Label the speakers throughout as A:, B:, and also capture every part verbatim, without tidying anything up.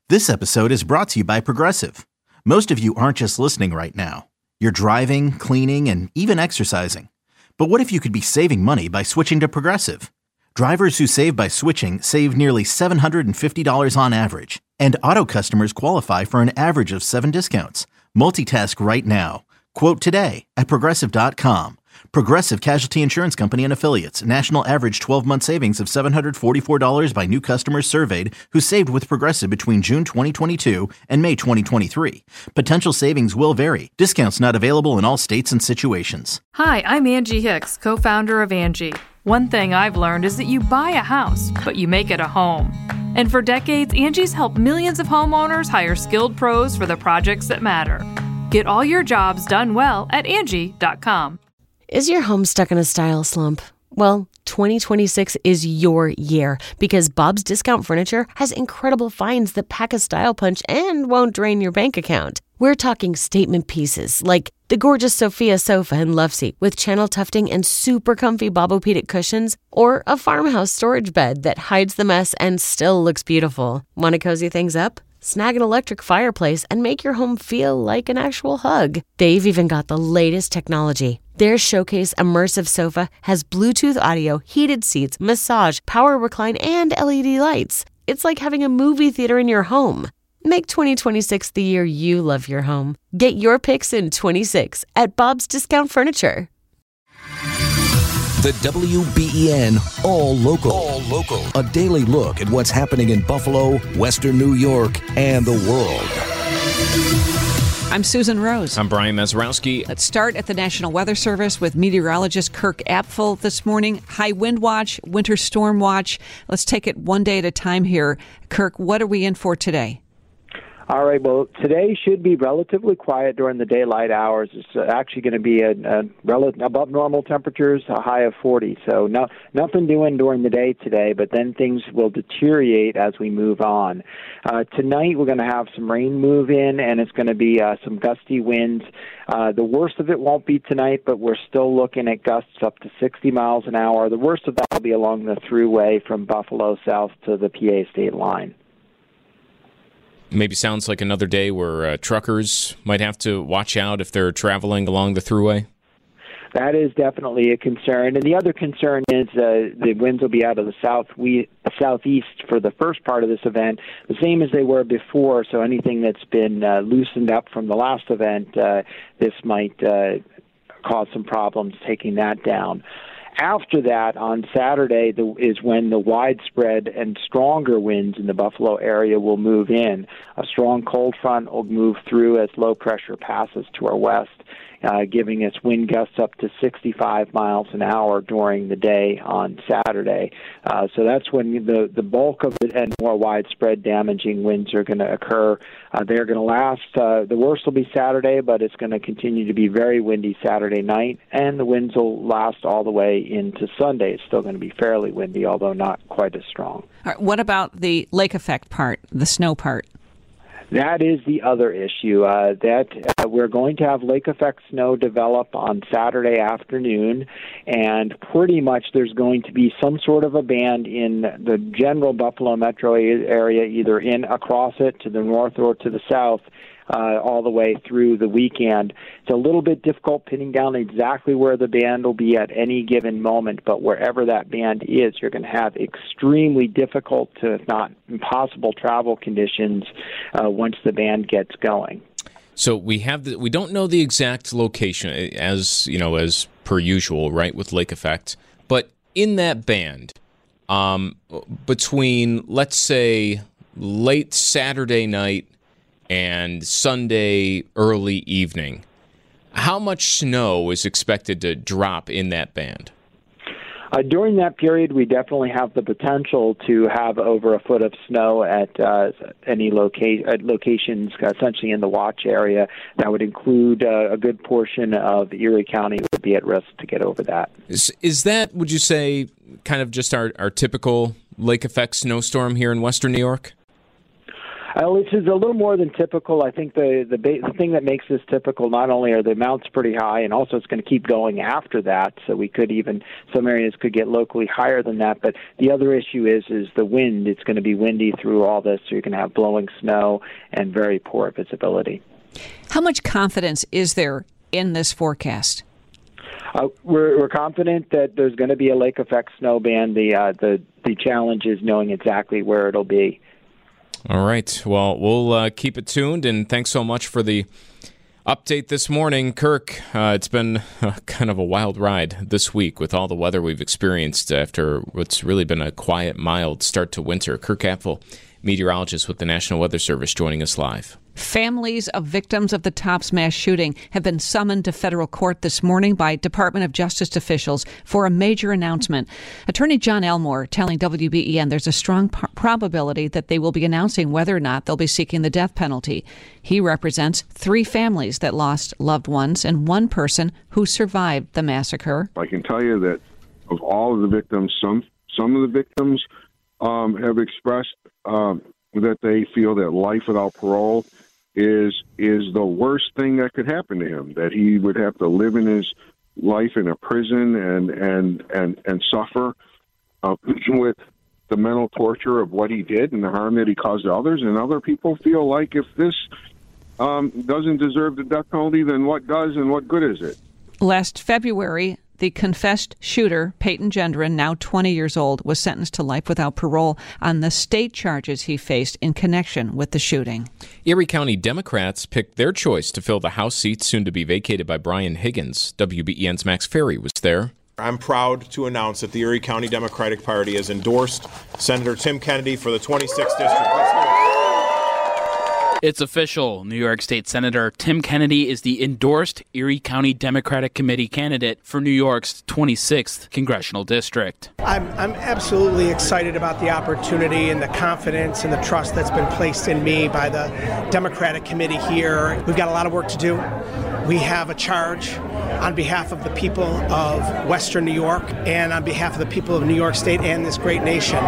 A: This episode is brought to you by Progressive. Most of you aren't just listening right now. You're driving, cleaning, and even exercising. But what if you could be saving money by switching to Progressive? Drivers who save by switching save nearly seven hundred fifty dollars on average. And auto customers qualify for an average of seven discounts. Multitask right now. Quote today at Progressive dot com. Progressive Casualty Insurance Company and Affiliates. National average twelve-month savings of seven hundred forty-four dollars by new customers surveyed who saved with Progressive between June twenty twenty-two and May twenty twenty-three. Potential savings will vary. Discounts not available in all states and situations.
B: Hi, I'm Angie Hicks, co-founder of Angie. One thing I've learned is that you buy a house, but you make it a home. And for decades, Angie's helped millions of homeowners hire skilled pros for the projects that matter. Get all your jobs done well at Angie dot com.
C: Is your home stuck in a style slump? Well, twenty twenty-six is your year because Bob's Discount Furniture has incredible finds that pack a style punch and won't drain your bank account. We're talking statement pieces like the gorgeous Sophia sofa and love seat with channel tufting and super comfy Bobopedic cushions, or a farmhouse storage bed that hides the mess and still looks beautiful. Want to cozy things up? Snag an electric fireplace and make your home feel like an actual hug. They've even got the latest technology. Their Showcase Immersive Sofa has Bluetooth audio, heated seats, massage, power recline, and L E D lights. It's like having a movie theater in your home. Make twenty twenty-six the year you love your home. Get your picks in twenty-six at Bob's Discount Furniture.
D: The W B E N All Local. All Local. A daily look at what's happening in Buffalo, Western New York, and the world.
E: I'm Susan Rose.
F: I'm Brian Mazurowski.
E: Let's start at the National Weather Service with meteorologist Kirk Apfel this morning. High wind watch, winter storm watch. Let's take it one day at a time here. Kirk, what are we in for today?
G: All right, well, today should be relatively quiet during the daylight hours. It's uh, actually going to be a, a rel- above normal temperatures, a high of forty. So no, nothing doing during the day today, but then things will deteriorate as we move on. Uh, tonight we're going to have some rain move in, and it's going to be uh, some gusty winds. Uh, the worst of it won't be tonight, but we're still looking at gusts up to sixty miles an hour. The worst of that will be along the thruway from Buffalo south to the P A state line.
F: Maybe sounds like another day where uh, truckers might have to watch out if they're traveling along the thruway.
G: That is definitely a concern. And the other concern is uh, the winds will be out of the south we, southeast for the first part of this event, the same as they were before. So anything that's been uh, loosened up from the last event, uh, this might uh, cause some problems taking that down. After that, on Saturday, the, is when the widespread and stronger winds in the Buffalo area will move in. A strong cold front will move through as low pressure passes to our west, uh, giving us wind gusts up to sixty-five miles an hour during the day on Saturday. Uh, so that's when the, the bulk of it and more widespread damaging winds are going to occur. Uh, they're going to last. Uh, the worst will be Saturday, but it's going to continue to be very windy Saturday night, and the winds will last all the way into Sunday. It's still going to be fairly windy, although not quite as strong.
E: All right, what about the lake effect part, the snow part?
G: That is the other issue. Uh, that uh, we're going to have lake effect snow develop on Saturday afternoon, and pretty much there's going to be some sort of a band in the general Buffalo metro area, either in across it to the north or to the south, uh, all the way through the weekend. It's a little bit difficult pinning down exactly where the band will be at any given moment, but wherever that band is, you're going to have extremely difficult to, if not impossible, travel conditions uh, once the band gets going.
F: So we have the, we don't know the exact location, as you know, as per usual, right, with lake effect. But in that band, um, between let's say late Saturday night and Sunday early evening, how much snow is expected to drop in that band?
G: Uh, during that period, we definitely have the potential to have over a foot of snow at uh, any loca- at locations essentially in the watch area. That would include uh, a good portion of Erie County would be at risk to get over that.
F: Is, is that, would you say, kind of just our, our typical lake effect snowstorm here in Western New York?
G: Uh, this is a little more than typical. I think the the, ba- the thing that makes this typical, not only are the amounts pretty high, and also it's going to keep going after that, so we could even, some areas could get locally higher than that, but the other issue is is the wind. It's going to be windy through all this, so you can have blowing snow and very poor visibility.
E: How much confidence is there in this forecast?
G: Uh, we're, we're confident that there's going to be a lake effect snow band. The, uh, the, the challenge is knowing exactly where it'll be.
F: All right. Well, we'll uh, keep it tuned, and thanks so much for the update this morning. Kirk, uh, it's been uh, kind of a wild ride this week with all the weather we've experienced after what's really been a quiet, mild start to winter. Kirk Apfel, meteorologist with the National Weather Service, joining us live.
E: Families of victims of the Tops mass shooting have been summoned to federal court this morning by Department of Justice officials for a major announcement. Attorney John Elmore telling W B E N there's a strong p- probability that they will be announcing whether or not they'll be seeking the death penalty. He represents three families that lost loved ones and one person who survived the massacre.
H: I can tell you that of all of the victims, some some of the victims um, have expressed um, that they feel that life without parole is is the worst thing that could happen to him, that he would have to live in his life in a prison and and and, and suffer uh, with the mental torture of what he did and the harm that he caused to others. And other people feel like if this um, doesn't deserve the death penalty, then what does, and what good is it?
E: Last February, the confessed shooter, Peyton Gendron, now twenty years old, was sentenced to life without parole on the state charges he faced in connection with the shooting.
F: Erie County Democrats picked their choice to fill the House seat soon to be vacated by Brian Higgins. W B E N's Max Ferry was there.
I: I'm proud to announce that the Erie County Democratic Party has endorsed Senator Tim Kennedy for the twenty-sixth District. Let's hear it.
J: It's official. New York State Senator Tim Kennedy is the endorsed Erie County Democratic Committee candidate for New York's twenty-sixth Congressional District.
K: I'm, I'm absolutely excited about the opportunity and the confidence and the trust that's been placed in me by the Democratic Committee here. We've got a lot of work to do. We have a charge on behalf of the people of Western New York and on behalf of the people of New York State and this great nation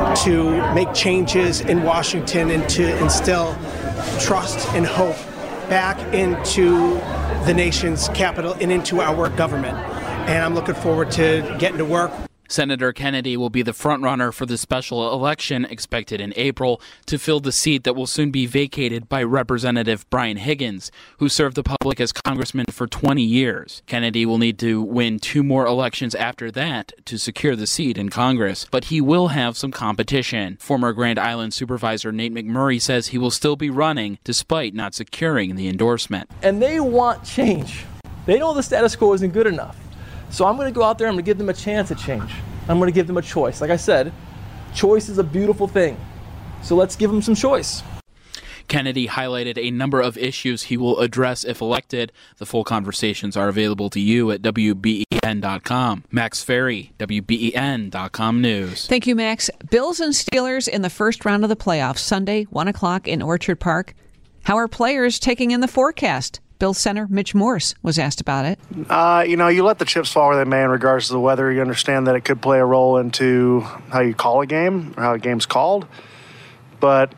K: to make changes in Washington and to instill trust and hope back into the nation's capital and into our government. And I'm looking forward to getting to work.
J: Senator Kennedy will be the frontrunner for the special election expected in April to fill the seat that will soon be vacated by Representative Brian Higgins, who served the public as congressman for twenty years. Kennedy will need to win two more elections after that to secure the seat in Congress, but he will have some competition. Former Grand Island Supervisor Nate McMurray says he will still be running despite not securing the endorsement.
L: And they want change. They know the status quo isn't good enough. So I'm going to go out there, I'm going to give them a chance at change. I'm going to give them a choice. Like I said, choice is a beautiful thing. So let's give them some choice.
J: Kennedy highlighted a number of issues he will address if elected. The full conversations are available to you at W B E N dot com. Max Ferry, W B E N dot com News.
E: Thank you, Max. Bills and Steelers in the first round of the playoffs, Sunday, one o'clock in Orchard Park. How are players taking in the forecast? Bills center Mitch Morse was asked about it.
M: Uh, you know, you let the chips fall where they may in regards to the weather. You understand that it could play a role into how you call a game or how a game's called. But,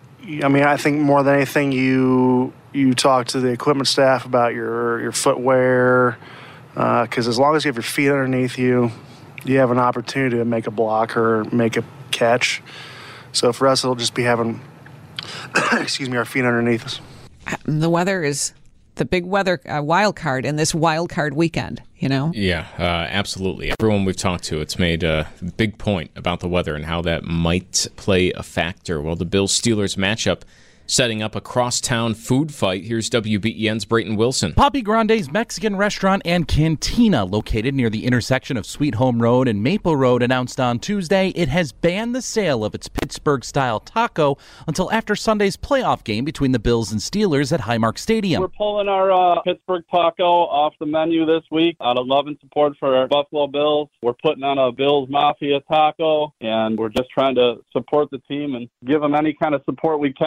M: I mean, I think more than anything, you you talk to the equipment staff about your, your footwear, because uh, as long as you have your feet underneath you, you have an opportunity to make a block or make a catch. So for us, it'll just be having, excuse me, our feet underneath us.
E: The weather is the big weather uh, wild card in this wild card weekend, you know?
F: Yeah, uh, absolutely. Everyone we've talked to, it's made a big point about the weather and how that might play a factor. Well, the Bills-Steelers matchup setting up a crosstown food fight. Here's W B E N's Brayton Wilson.
N: Papi Grande's Mexican restaurant and cantina, located near the intersection of Sweet Home Road and Maple Road, announced on Tuesday it has banned the sale of its Pittsburgh-style taco until after Sunday's playoff game between the Bills and Steelers at Highmark Stadium.
O: We're pulling our uh, Pittsburgh taco off the menu this week out of love and support for our Buffalo Bills. We're putting on a Bills Mafia taco, and we're just trying to support the team and give them any kind of support we can as we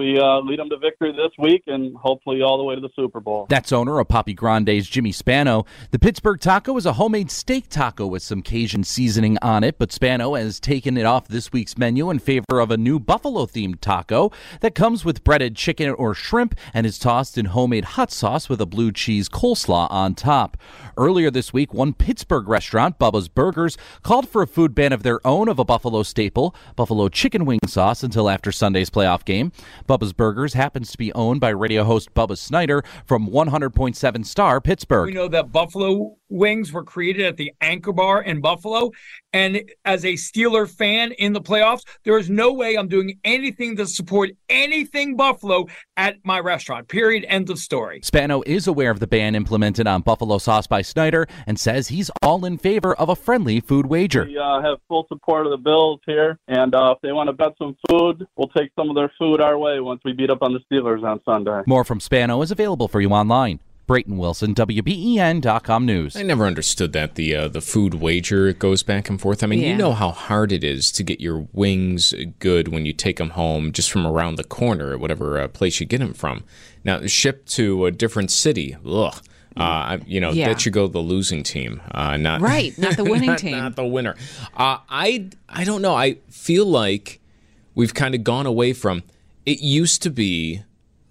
O: we uh, lead them to victory this week and hopefully all the way to the Super Bowl.
N: That's owner of Papi Grande's Jimmy Spano. The Pittsburgh Taco is a homemade steak taco with some Cajun seasoning on it, but Spano has taken it off this week's menu in favor of a new buffalo-themed taco that comes with breaded chicken or shrimp and is tossed in homemade hot sauce with a blue cheese coleslaw on top. Earlier this week, one Pittsburgh restaurant, Bubba's Burgers, called for a food ban of their own of a Buffalo staple, buffalo chicken wing sauce, until after Sunday's playoff game. Bubba's Burgers happens to be owned by radio host Bubba Snyder from one hundred point seven Star Pittsburgh.
P: We know that Buffalo wings were created at the Anchor Bar in Buffalo, and as a Steeler fan in the playoffs, there is no way I'm doing anything to support anything Buffalo at my restaurant, period, end of story.
N: Spano is aware of the ban implemented on buffalo sauce by Snyder and says he's all in favor of a friendly food wager.
O: We uh, have full support of the Bills here, and uh, if they want to bet some food, we'll take some of their food our way once we beat up on the Steelers on Sunday.
N: More from Spano is available for you online. Brayton Wilson, W B E N dot com News.
F: I never understood that, the uh, the food wager goes back and forth. I mean,
E: Yeah.
F: you know how hard it is to get your wings good when you take them home just from around the corner at whatever uh, place you get them from. Now, shipped to a different city, ugh. Uh, I- you know,
E: Yeah.
F: that should go the losing team, uh, not
E: Right, not the winning
F: not,
E: team.
F: not the winner. Uh, I I don't know. I feel like we've kind of gone away from. It used to be.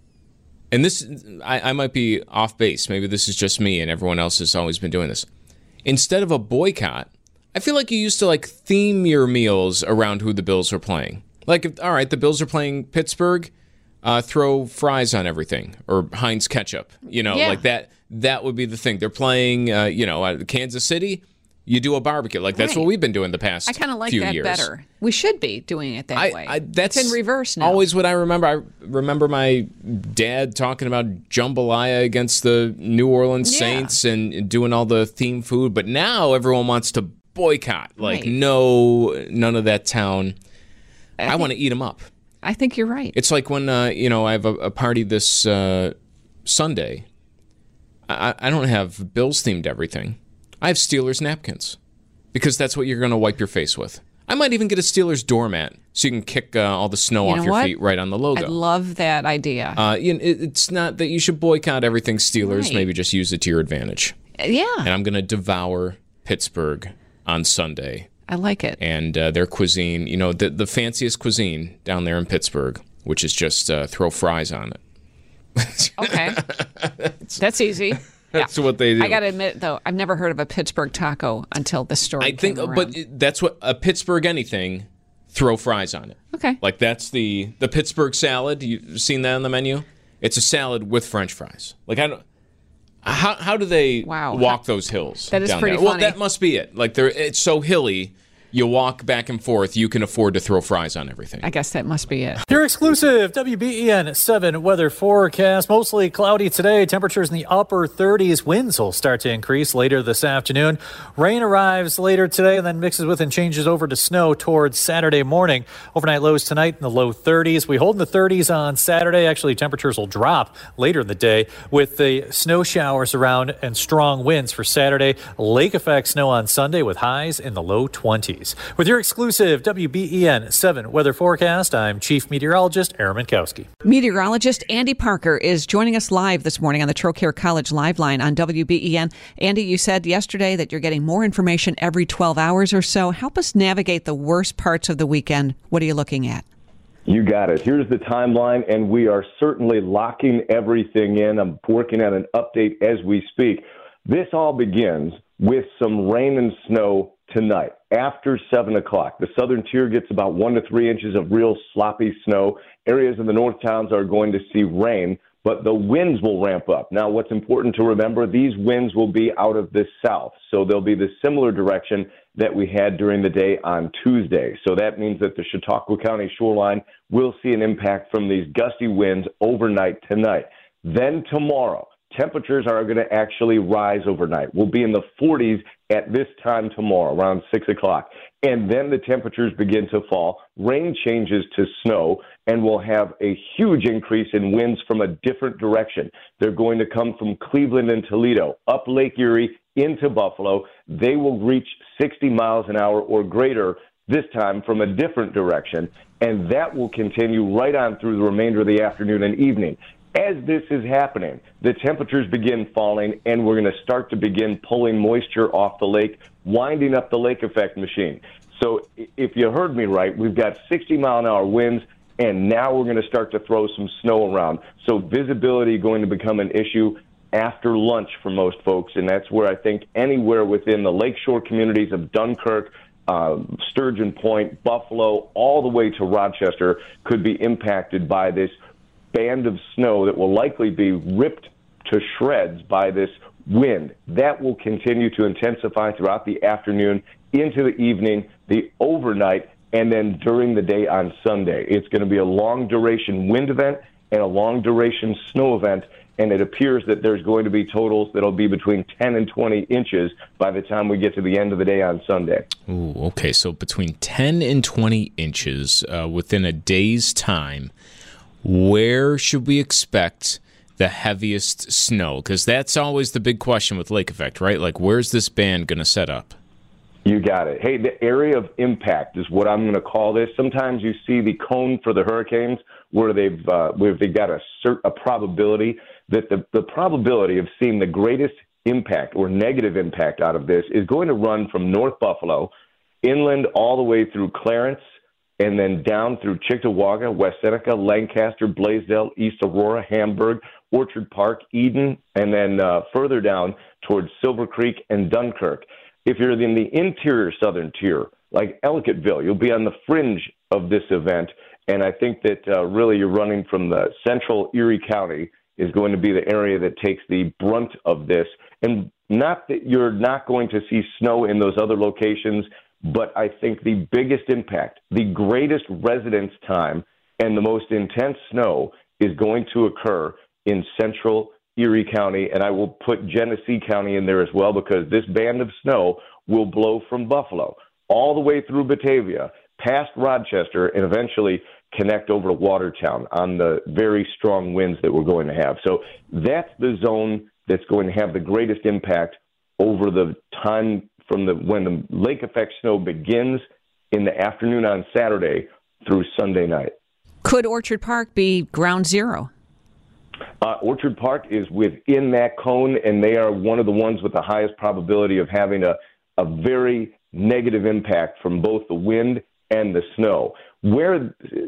F: And this, I, I might be off base. Maybe this is just me and everyone else has always been doing this. Instead of a boycott, I feel like you used to like theme your meals around who the Bills are playing. Like, if, all right, the Bills are playing Pittsburgh, uh, throw fries on everything or Heinz ketchup. You know,
E: Yeah.
F: like that. That would be the thing. They're playing, uh, you know, uh, Kansas City. You do a barbecue. Like that's
E: Right.
F: what we've been doing the past
E: I kind of like
F: few
E: that
F: years.
E: better. We should be doing it that
F: I,
E: way.
F: I, that's
E: it's in reverse now.
F: Always what I remember. I remember my dad talking about jambalaya against the New Orleans
E: Yeah.
F: Saints and doing all the theme food. But now everyone wants to boycott. Like,
E: Right.
F: no, none of that town. I,
E: think-
F: want to eat them up.
E: I think you're right.
F: It's like when, uh, you know, I have a, a party this uh, Sunday. I, I don't have Bills-themed everything. I have Steelers napkins. Because that's what you're going to wipe your face with. I might even get a Steelers doormat so you can kick uh, all the snow
E: You
F: off
E: know
F: your
E: what?
F: feet right on the logo.
E: I love that idea.
F: uh, you know, it, it's not that you should boycott everything Steelers.
E: Right.
F: Maybe just use it to your advantage.
E: yeah,
F: And I'm going to devour Pittsburgh on Sunday.
E: I like it.
F: And uh, their cuisine, you know, the, the fanciest cuisine down there in Pittsburgh, which is just uh, throw fries on it.
E: Okay. That's easy.
F: That's what they do.
E: I got to admit, though, I've never heard of a Pittsburgh taco until this story
F: I think,
E: came
F: but
E: around.
F: it- that's what a Pittsburgh anything. Throw fries on it.
E: Okay.
F: Like that's the the Pittsburgh salad. You've seen that on the menu? It's a salad with French fries. Like I don't. How how do they
E: Wow.
F: walk those hills?
E: That is
F: down
E: pretty
F: there? Well,
E: funny.
F: that must be it. Like they're it's so hilly. You walk back and forth. You can afford to throw fries on everything.
E: I guess that must be it.
Q: Your exclusive W B E N seven weather forecast. Mostly cloudy today. Temperatures in the upper thirties. Winds will start to increase later this afternoon. Rain arrives later today and then mixes with and changes over to snow towards Saturday morning. Overnight lows tonight in the low thirties. We hold in the thirties on Saturday. Actually, temperatures will drop later in the day with the snow showers around and strong winds for Saturday. Lake effect snow on Sunday with highs in the low twenties. With your exclusive W B E N seven weather forecast, I'm Chief Meteorologist Aaron Minkowski.
E: Meteorologist Andy Parker is joining us live this morning on the Trocaire College Live Line on W B E N. Andy, you said yesterday that you're getting more information every twelve hours or so. Help us navigate the worst parts of the weekend. What are you looking at?
R: You got it. Here's the timeline, and we are certainly locking everything in. I'm working on an update as we speak. This all begins with some rain and snow tonight after seven o'clock. The southern tier gets about one to three inches of real sloppy snow. Areas in the north towns are going to see rain, but the winds will ramp up. Now, what's important to remember, these winds will be out of the south, so they'll be the similar direction that we had during the day on Tuesday. So that means that the Chautauqua County shoreline will see an impact from these gusty winds overnight tonight. Then tomorrow, temperatures are going to actually rise overnight. We'll be in the forties at this time tomorrow, around six o'clock. And then the temperatures begin to fall. Rain changes to snow, and we'll have a huge increase in winds from a different direction. They're going to come from Cleveland and Toledo, up Lake Erie, into Buffalo. They will reach sixty miles an hour or greater this time from a different direction, and that will continue right on through the remainder of the afternoon and evening. As this is happening, the temperatures begin falling, and we're going to start to begin pulling moisture off the lake, winding up the lake effect machine. So if you heard me right, we've got sixty mile an hour winds, and now we're going to start to throw some snow around. So visibility going to become an issue after lunch for most folks, and that's where I think anywhere within the lakeshore communities of Dunkirk, uh, Sturgeon Point, Buffalo, all the way to Rochester could be impacted by this band of snow that will likely be ripped to shreds by this wind. That will continue to intensify throughout the afternoon, into the evening, the overnight, and then during the day on Sunday. It's going to be a long-duration wind event and a long-duration snow event, and it appears that there's going to be totals that'll be between ten and twenty inches by the time we get to the end of the day on Sunday.
F: Ooh, okay, so between ten and twenty inches uh, within a day's time. Where should we expect the heaviest snow? Because that's always the big question with lake effect, right? Like, where's this band going to set up?
R: You got it. Hey, the area of impact is what I'm going to call this. Sometimes you see the cone for the hurricanes where they've uh, where they've got a cert, a probability that the, the probability of seeing the greatest impact or negative impact out of this is going to run from North Buffalo inland all the way through Clarence, and then down through Cheektowaga, West Seneca, Lancaster, Blaisdell, East Aurora, Hamburg, Orchard Park, Eden, and then uh, further down towards Silver Creek and Dunkirk. If you're in the interior southern tier, like Ellicottville, you'll be on the fringe of this event, and I think that uh, really you're running from the central Erie County is going to be the area that takes the brunt of this. And not that you're not going to see snow in those other locations, but I think the biggest impact, the greatest residence time, and the most intense snow is going to occur in central Erie County, and I will put Genesee County in there as well, because this band of snow will blow from Buffalo all the way through Batavia, past Rochester, and eventually connect over to Watertown on the very strong winds that we're going to have. So that's the zone that's going to have the greatest impact over the time from the when the lake effect snow begins in the afternoon on Saturday through Sunday night.
E: Could Orchard Park be ground zero?
R: Uh, Orchard Park is within that cone, and they are one of the ones with the highest probability of having a, a very negative impact from both the wind and the snow. Where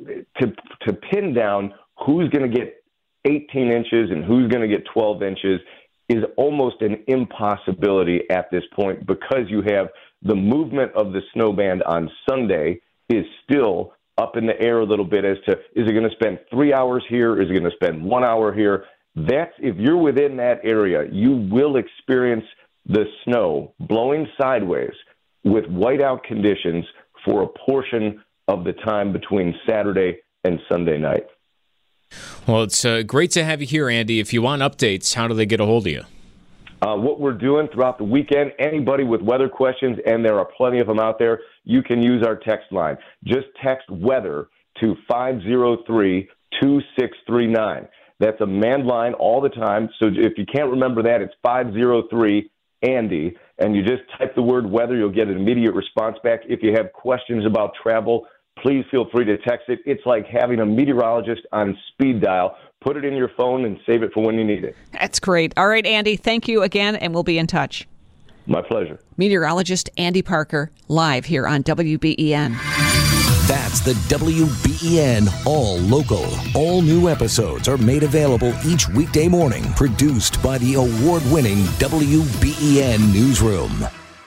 R: to to pin down who's going to get eighteen inches and who's going to get twelve inches is almost an impossibility at this point, because you have the movement of the snow band on Sunday is still up in the air a little bit as to, is it going to spend three hours here? Is it going to spend one hour here? That's, if you're within that area, you will experience the snow blowing sideways with whiteout conditions for a portion of the time between Saturday and Sunday night.
F: Well, it's uh, great to have you here, Andy. If you want updates, how do they get a hold of you?
R: Uh, what we're doing throughout the weekend, anybody with weather questions, and there are plenty of them out there, you can use our text line. Just text weather to five oh three, two six three nine. That's a manned line all the time. So if you can't remember that, it's five oh three, Andy, and you just type the word weather. You'll get an immediate response back. If you have questions about travel, please feel free to text it. It's like having a meteorologist on speed dial. Put it in your phone and save it for when you need it.
E: That's great. All right, Andy, thank you again, and we'll be in touch.
R: My pleasure.
E: Meteorologist Andy Parker, live here on W B E N.
D: That's the W B E N All Local. All new episodes are made available each weekday morning, produced by the award-winning W B E N Newsroom.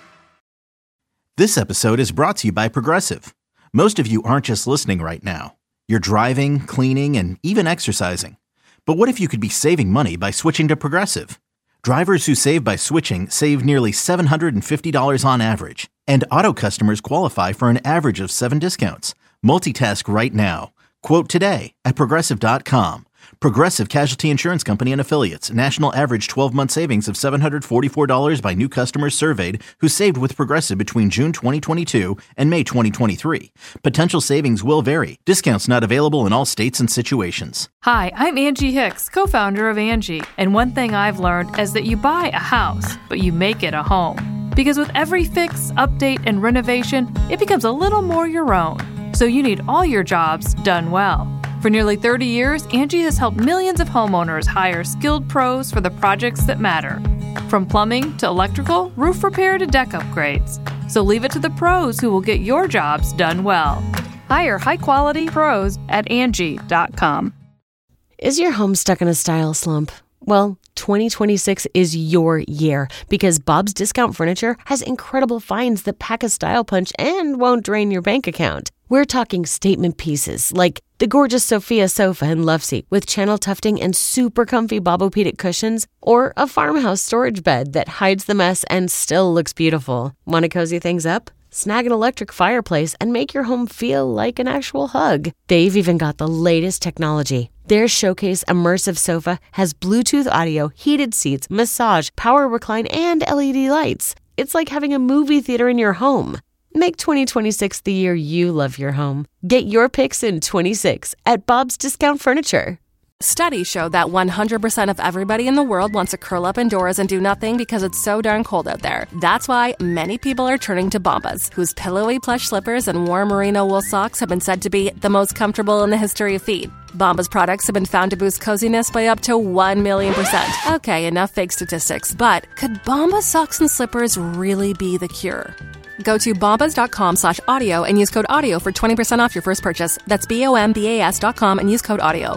A: This episode is brought to you by Progressive. Most of you aren't just listening right now. You're driving, cleaning, and even exercising. But what if you could be saving money by switching to Progressive? Drivers who save by switching save nearly seven hundred fifty dollars on average. And auto customers qualify for an average of seven discounts. Multitask right now. Quote today at Progressive dot com. Progressive Casualty Insurance Company and Affiliates. National average twelve-month savings of seven hundred forty-four dollars by new customers surveyed who saved with Progressive between June twenty twenty-two and May twenty twenty-three. Potential savings will vary. Discounts not available in all states and situations.
B: Hi, I'm Angie Hicks, co-founder of Angie. And one thing I've learned is that you buy a house, but you make it a home. Because with every fix, update, and renovation, it becomes a little more your own. So you need all your jobs done well. For nearly thirty years, Angie has helped millions of homeowners hire skilled pros for the projects that matter. From plumbing to electrical, roof repair to deck upgrades. So leave it to the pros who will get your jobs done well. Hire high-quality pros at Angie dot com.
C: Is your home stuck in a style slump? Well, twenty twenty-six is your year because Bob's Discount Furniture has incredible finds that pack a style punch and won't drain your bank account. We're talking statement pieces like the gorgeous Sophia sofa and love seat with channel tufting and super comfy Bobopedic cushions, or a farmhouse storage bed that hides the mess and still looks beautiful. Want to cozy things up? Snag an electric fireplace and make your home feel like an actual hug. They've even got the latest technology. Their Showcase Immersive Sofa has Bluetooth audio, heated seats, massage, power recline, and L E D lights. It's like having a movie theater in your home. Make twenty twenty-six the year you love your home. Get your picks in twenty-six at Bob's Discount Furniture.
S: Studies show that one hundred percent of everybody in the world wants to curl up indoors and do nothing because it's so darn cold out there. That's why many people are turning to Bombas, whose pillowy plush slippers and warm merino wool socks have been said to be the most comfortable in the history of feet. Bombas products have been found to boost coziness by up to one million percent. Okay, enough fake statistics, but could Bombas socks and slippers really be the cure? Go to bombas.com slash audio and use code audio for twenty percent off your first purchase. That's B-O-M-B-A-S dot com and use code audio.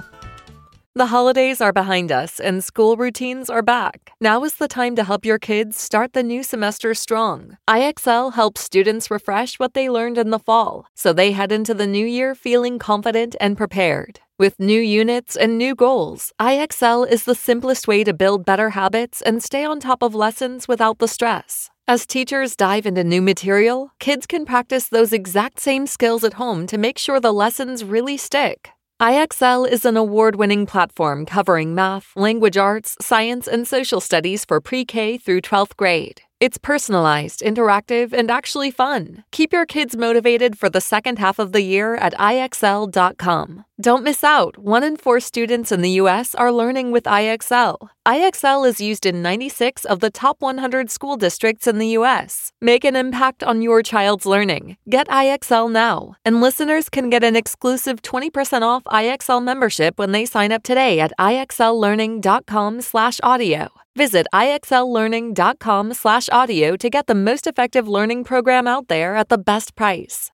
T: The holidays are behind us and school routines are back. Now is the time to help your kids start the new semester strong. I X L helps students refresh what they learned in the fall, so they head into the new year feeling confident and prepared. With new units and new goals, I X L is the simplest way to build better habits and stay on top of lessons without the stress. As teachers dive into new material, kids can practice those exact same skills at home to make sure the lessons really stick. I X L is an award-winning platform covering math, language arts, science, and social studies for pre-K through twelfth grade. It's personalized, interactive, and actually fun. Keep your kids motivated for the second half of the year at I X L dot com. Don't miss out. One in four students in the U S are learning with I X L. I X L is used in ninety-six of the top one hundred school districts in the U S. Make an impact on your child's learning. Get I X L now. And listeners can get an exclusive twenty percent off I X L membership when they sign up today at I X L learning dot com slash audio. Visit I X L learning dot com slash audio to get the most effective learning program out there at the best price.